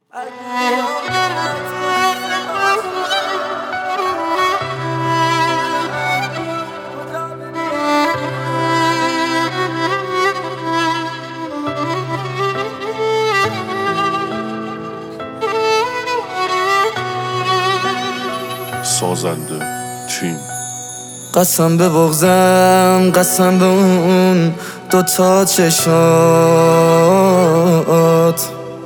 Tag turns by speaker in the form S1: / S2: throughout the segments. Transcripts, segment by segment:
S1: سازنده تیم.
S2: قسم به بغضم، قسم به اون دوتا چشات،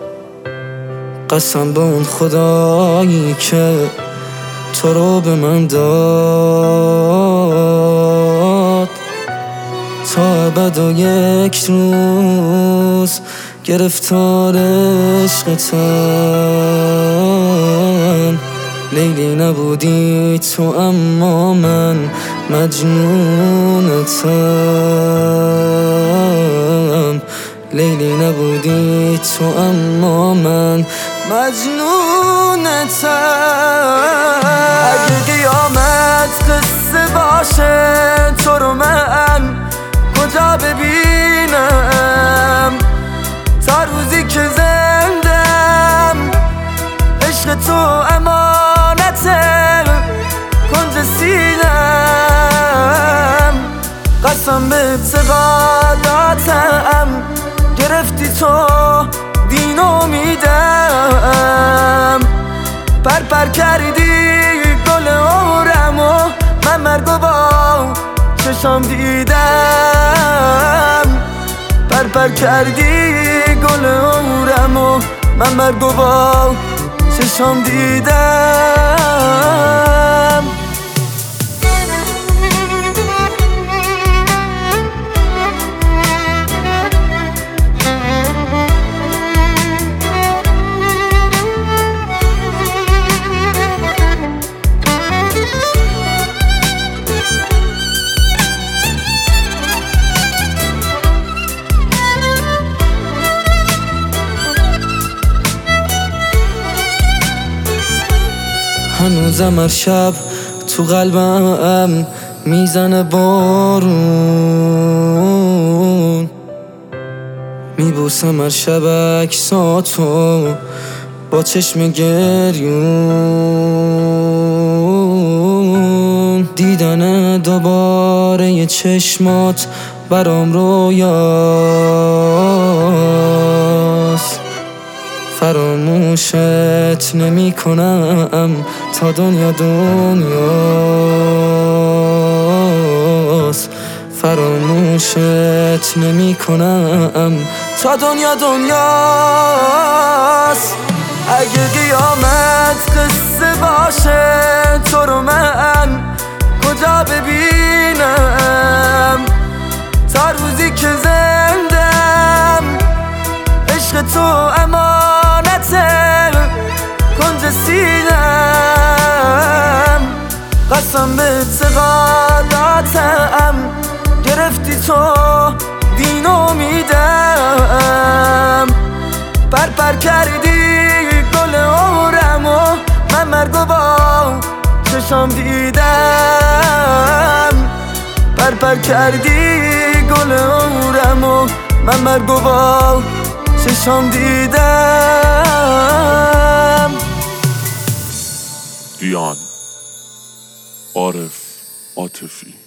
S2: قسم به اون خدایی که تو رو به من داد. تا ابد و یک روز گرفتار عشقتم. لیلی نبودی تو اما من مجنونتم. لیلی نبودی تو اما من مجنونتم. اگه قیامت قصه باشه تو رو من کجا ببینم؟ تا روزی که زندم عشق تو امانته کنج سینم. قسم به اعتقاداتم گرفتی تو دین امیدم. پر کردی گل عمرم و من مرگو با چشام دیدم. پر کردی گل عمرم و من مرگو با چشام دیدم. هنوزم هر شب تو قلبم میزنه بارون. میبوسم هر شب عکساتو با چشم گریون. دیدن دوباره یه چشمات برام رویاست. فراموشت نمی کنم تا دنیا دنیاست. فراموشت نمی کنم تا دنیا دنیاست. اگه قیامت قصه باشه تو رو من کجا ببینم؟ تا روزی که زندم عشق تو امانته کنج سینم. قسم به اعتقاداتم گرفتی تو دین امیدم. پر کردی گل عمرم و من مرگو با چشام دیدم. پر کردی گل عمرم و من مرگو با چشام دیدم.
S1: دیان عارف عاطفی.